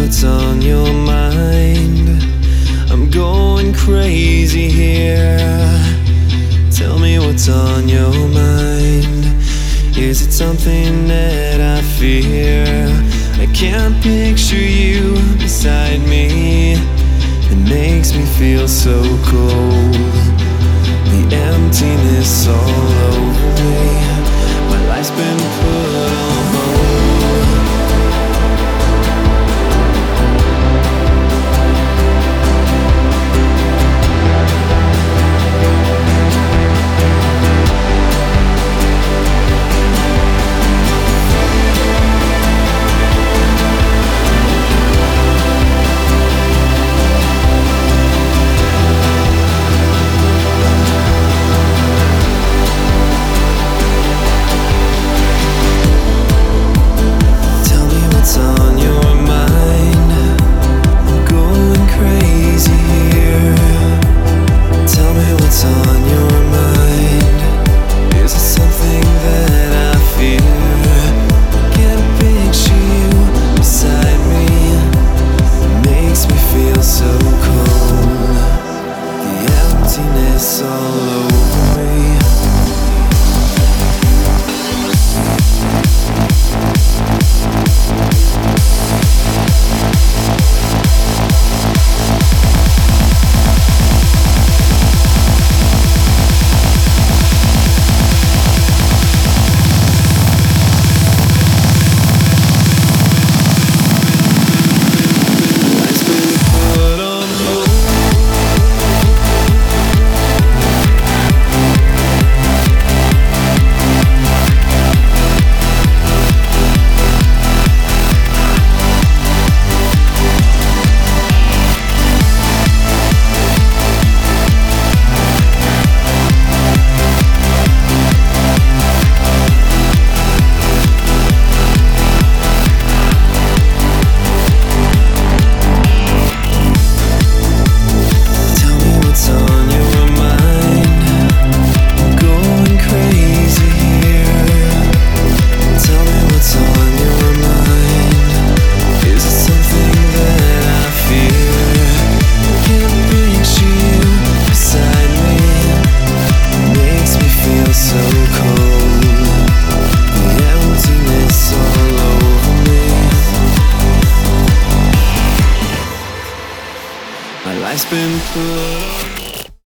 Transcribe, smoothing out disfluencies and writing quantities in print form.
what's on your mind. I'm going crazy here. Tell me what's on your mind. Is it something that I fear? I can't picture you beside me. It makes me feel so cold. The emptiness all over me. My life's been put on hold. All over me. My life's been put